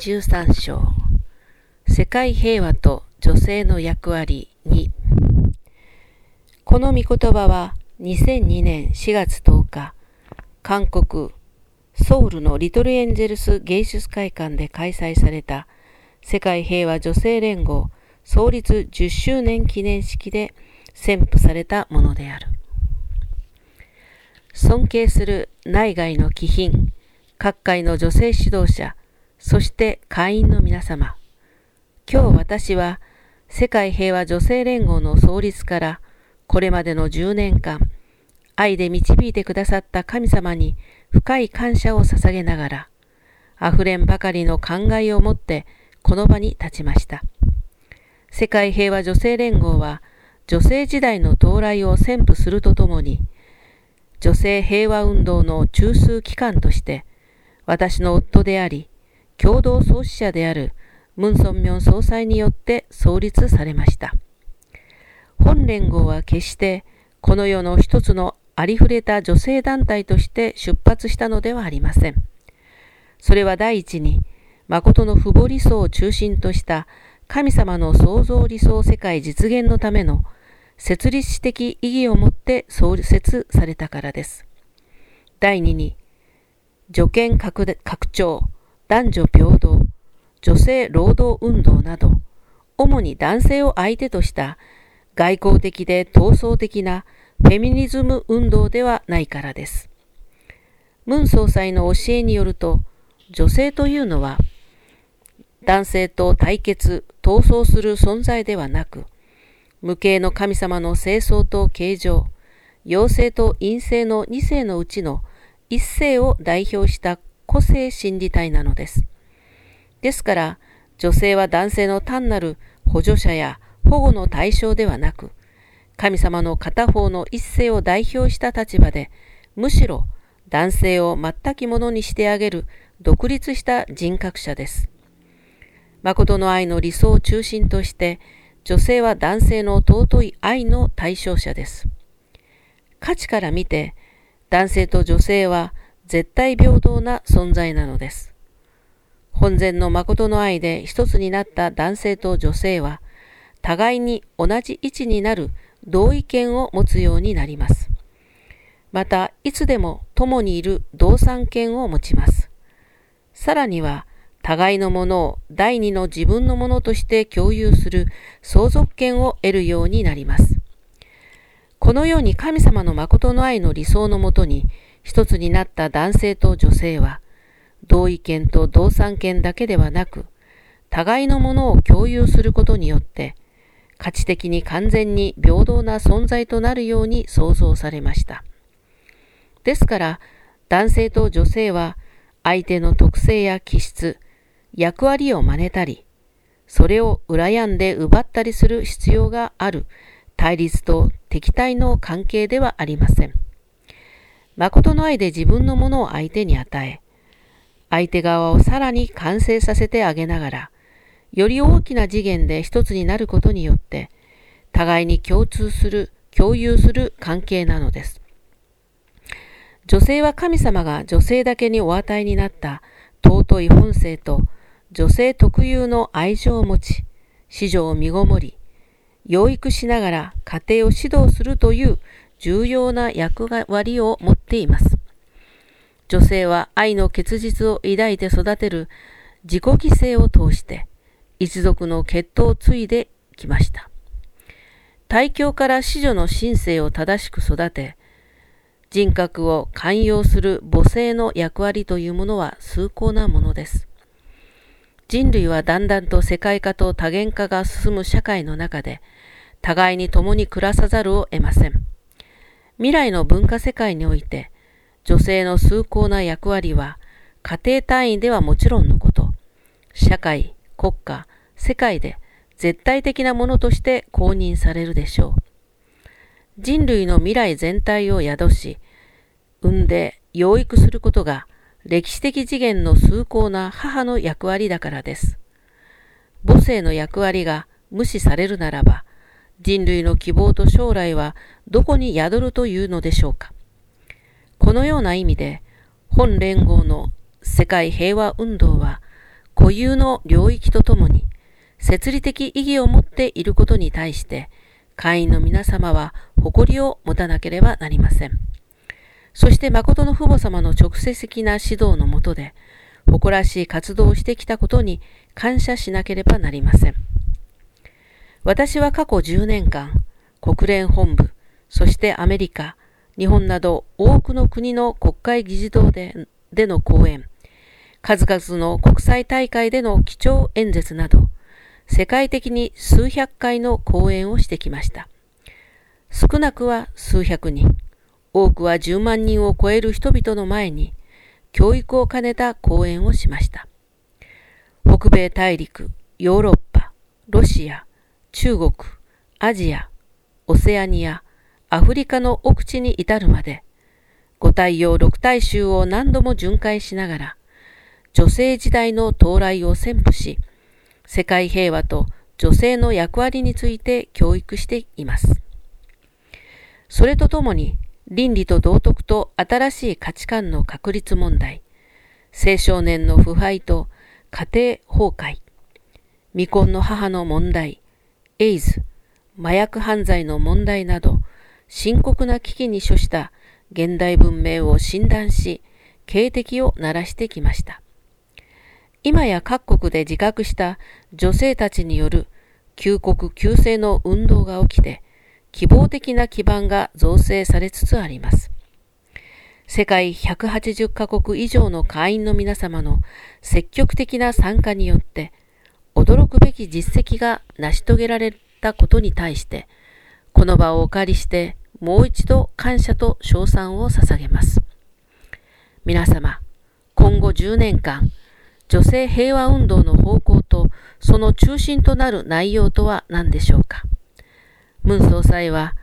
13章世界平和と女性の役割2。この御言葉は2002年4月10日、韓国ソウルのリトルエンジェルス芸術会館で開催された世界平和女性連合創立10周年記念式で宣布されたものである。尊敬する内外の貴賓、各界の女性指導者、そして会員の皆様、今日私は世界平和女性連合の創立からこれまでの10年間、愛で導いてくださった神様に深い感謝を捧げながら、あふれんばかりの感慨を持ってこの場に立ちました。世界平和女性連合は女性時代の到来を宣布するとともに、女性平和運動の中枢機関として、私の夫であり、共同創始者であるムン・ソンミョン総裁によって創立されました。本連合は決してこの世の一つのありふれた女性団体として出発したのではありません。それは第一に、誠の父母理想を中心とした神様の創造理想世界実現のための設立史的意義をもって創設されたからです。第二に、女権拡張、男女平等、女性労働運動など、主に男性を相手とした外交的で闘争的なフェミニズム運動ではないからです。ムン総裁の教えによると、女性というのは、男性と対決、闘争する存在ではなく、無形の神様の清掃と形状、陽性と陰性の2性のうちの1性を代表した個性心理体なのです。ですから、女性は男性の単なる補助者や保護の対象ではなく、神様の片方の一性を代表した立場で、むしろ男性を全きものにしてあげる独立した人格者です。誠の愛の理想を中心として、女性は男性の尊い愛の対象者です。価値から見て、男性と女性は絶対平等な存在なのです。本然の誠の愛で一つになった男性と女性は、互いに同じ位置になる同意見を持つようになります。また、いつでも共にいる同産権を持ちます。さらには、互いのものを第二の自分のものとして共有する相続権を得るようになります。このように神様の誠の愛の理想のもとに一つになった男性と女性は、同意見と同産権だけではなく、互いのものを共有することによって、価値的に完全に平等な存在となるように創造されました。ですから、男性と女性は、相手の特性や気質、役割を真似たり、それを羨んで奪ったりする必要がある対立と敵対の関係ではありません。誠の愛で自分のものを相手に与え、相手側をさらに完成させてあげながら、より大きな次元で一つになることによって、互いに共有する関係なのです。女性は神様が女性だけにお与えになった尊い本性と女性特有の愛情を持ち、子女を身ごもり、養育しながら家庭を指導するという重要な役割を持っています。女性は愛の結実を抱いて育てる自己犠牲を通して一族の血統を継いできました。大教から子女の心性を正しく育て、人格を寛容する母性の役割というものは崇高なものです。人類はだんだんと世界化と多元化が進む社会の中で、互いに共に暮らさざるを得ません。未来の文化世界において、女性の崇高な役割は、家庭単位ではもちろんのこと、社会、国家、世界で絶対的なものとして公認されるでしょう。人類の未来全体を宿し、産んで養育することが歴史的次元の崇高な母の役割だからです。母性の役割が無視されるならば、人類の希望と将来はどこに宿るというのでしょうか。このような意味で、本連合の世界平和運動は、 固有の領域とともに摂理的意義を持っていることに対して、会員の皆様は誇りを持たなければなりません。そして誠の父母様の直接的な指導のもとで、誇らしい活動をしてきたことに感謝しなければなりません。私は過去10年間、国連本部、そしてアメリカ、日本など多くの国の国会議事堂での講演、数々の国際大会での基調演説など、世界的に数百回の講演をしてきました。少なくは数百人、多くは10万人を超える人々の前に、教育を兼ねた講演をしました。北米大陸、ヨーロッパ、ロシア、中国、アジア、オセアニア、アフリカの奥地に至るまで、五大洋六大洲を何度も巡回しながら、女性時代の到来を宣布し、世界平和と女性の役割について教育しています。それとともに、倫理と道徳と新しい価値観の確立問題、青少年の腐敗と家庭崩壊、未婚の母の問題、エイズ、麻薬犯罪の問題など、深刻な危機に処した現代文明を診断し、警笛を鳴らしてきました。今や各国で自覚した女性たちによる救国救世の運動が起きて、希望的な基盤が造成されつつあります。世界180カ国以上の会員の皆様の積極的な参加によって、驚くべき実績が成し遂げられたことに対して、この場をお借りしてもう一度感謝と称賛を捧げます。皆様、今後10年間、女性平和運動の方向とその中心となる内容とは何でしょうか。ムン総裁は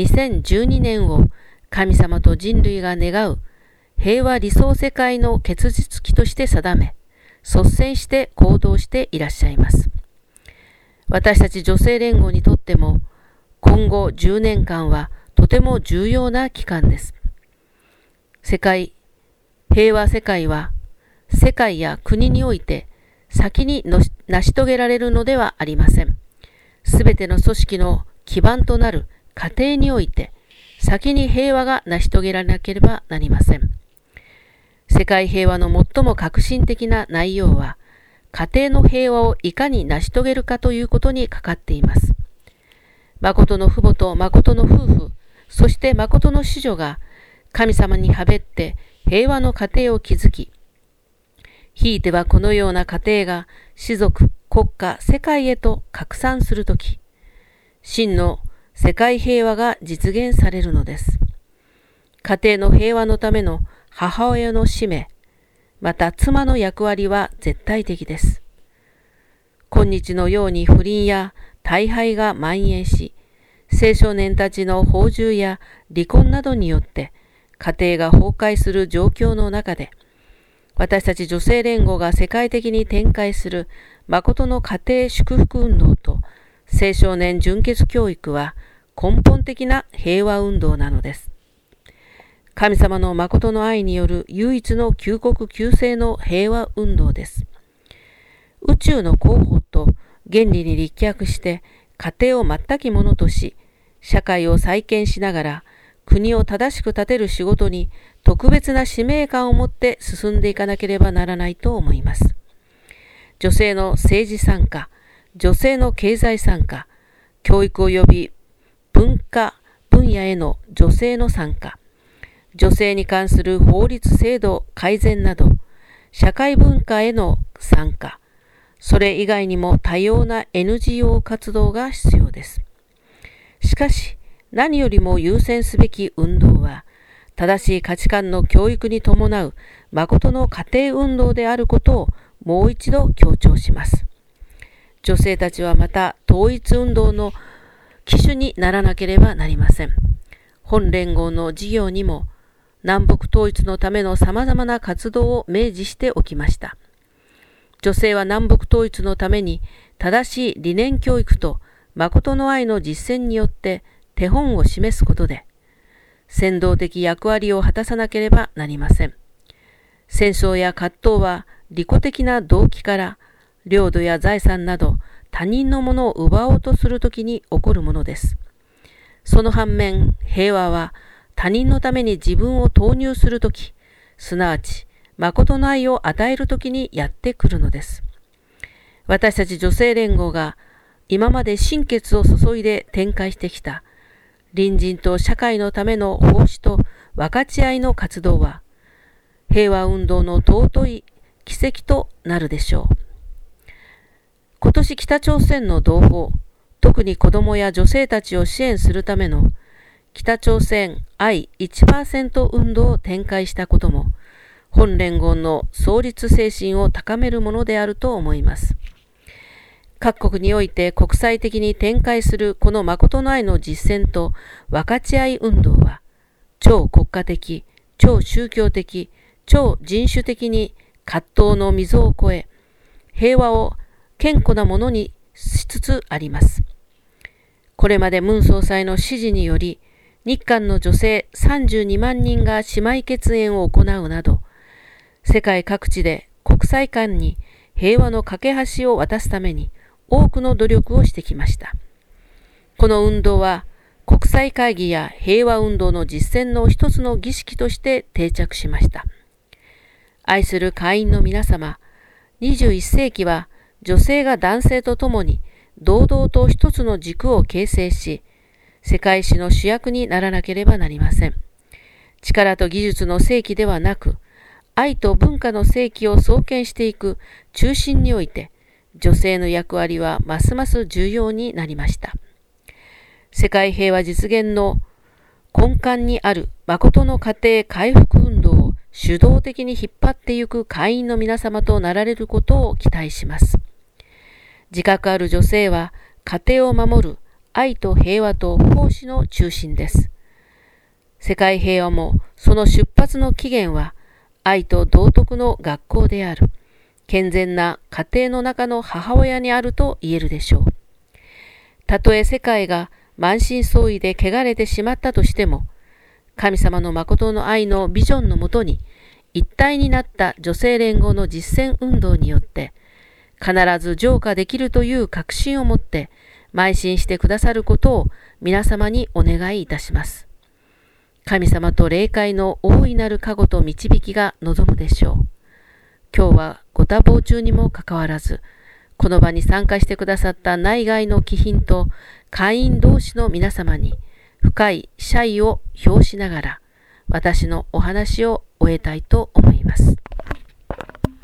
2012年を神様と人類が願う平和理想世界の結実期として定め、率先して行動していらっしゃいます。私たち女性連合にとっても今後10年間はとても重要な期間です。平和世界は世界や国において先に成し遂げられるのではありません。すべての組織の基盤となる家庭において先に平和が成し遂げられなければなりません。世界平和の最も革新的な内容は、家庭の平和をいかに成し遂げるかということにかかっています。誠の父母と誠の夫婦、そして誠の子女が神様にはべって平和の家庭を築き、ひいてはこのような家庭が氏族、国家、世界へと拡散するとき、真の世界平和が実現されるのです。家庭の平和のための母親の使命、また妻の役割は絶対的です。今日のように不倫や大敗が蔓延し、青少年たちの放縦や離婚などによって家庭が崩壊する状況の中で、私たち女性連合が世界的に展開する誠の家庭祝福運動と青少年純潔教育は根本的な平和運動なのです。神様の誠の愛による唯一の救国救世の平和運動です。宇宙の広報と原理に立脚して家庭を全きものとし、社会を再建しながら国を正しく立てる仕事に特別な使命感を持って進んでいかなければならないと思います。女性の政治参加、女性の経済参加、教育及び文化分野への女性の参加、女性に関する法律制度改善など、社会文化への参加、それ以外にも多様な NGO 活動が必要です。しかし、何よりも優先すべき運動は、正しい価値観の教育に伴う誠の家庭運動であることをもう一度強調します。女性たちはまた統一運動の旗手にならなければなりません。本連合の事業にも南北統一のための様々な活動を明示しておきました。女性は南北統一のために正しい理念教育と誠の愛の実践によって手本を示すことで、先導的役割を果たさなければなりません。戦争や葛藤は利己的な動機から領土や財産など他人のものを奪おうとするときに起こるものです。その反面、平和は他人のために自分を投入するとき、すなわち誠の愛を与えるときにやってくるのです。私たち女性連合が今まで心血を注いで展開してきた隣人と社会のための奉仕と分かち合いの活動は、平和運動の尊い奇跡となるでしょう。今年北朝鮮の同胞、特に子どもや女性たちを支援するための北朝鮮愛 1% 運動を展開したことも、本連合の創立精神を高めるものであると思います。各国において国際的に展開するこの誠の愛の実践と分かち合い運動は、超国家的、超宗教的、超人種的に葛藤の溝を越え、平和を堅固なものにしつつあります。これまでムン総裁の指示により、日韓の女性32万人が姉妹血縁を行うなど、世界各地で国際間に平和の架け橋を渡すために多くの努力をしてきました。この運動は国際会議や平和運動の実践の一つの儀式として定着しました。愛する会員の皆様、21世紀は女性が男性と共に堂々と一つの軸を形成し、世界史の主役にならなければなりません。力と技術の世紀ではなく、愛と文化の世紀を創建していく中心において、女性の役割はますます重要になりました。世界平和実現の根幹にある誠の家庭回復運動を主導的に引っ張っていく会員の皆様となられることを期待します。自覚ある女性は家庭を守る愛と平和と奉仕の中心です。世界平和もその出発の起源は愛と道徳の学校である健全な家庭の中の母親にあると言えるでしょう。たとえ世界が満身創痍で汚れてしまったとしても、神様の誠の愛のビジョンのもとに一体になった女性連合の実践運動によって必ず浄化できるという確信を持って邁進してくださることを皆様にお願いいたします。神様と霊界の大いなる加護と導きが望むでしょう。今日はご多忙中にもかかわらず、この場に参加してくださった内外の貴賓と会員同士の皆様に深い謝意を表しながら、私のお話を終えたいと思います。